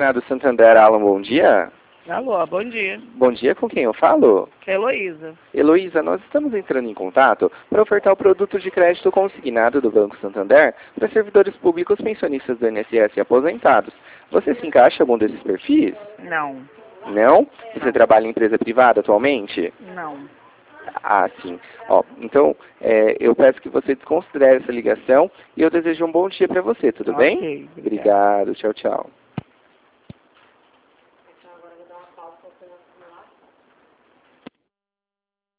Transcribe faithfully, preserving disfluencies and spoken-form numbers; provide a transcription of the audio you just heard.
Consignado Santander, Alan, bom dia. Alô, bom dia. Bom dia, com quem eu falo? Que é Heloísa. Heloísa, nós estamos entrando em contato para ofertar o produto de crédito consignado do Banco Santander para servidores públicos, pensionistas do I N S S e aposentados. Você se encaixa em algum desses perfis? Não. Não? Você Não. trabalha em empresa privada atualmente? Não. Ah, sim. Ó, então, é, eu peço que você desconsidere essa ligação e eu desejo um bom dia para você, tudo bem? Ok, obrigada. Obrigado, tchau, tchau.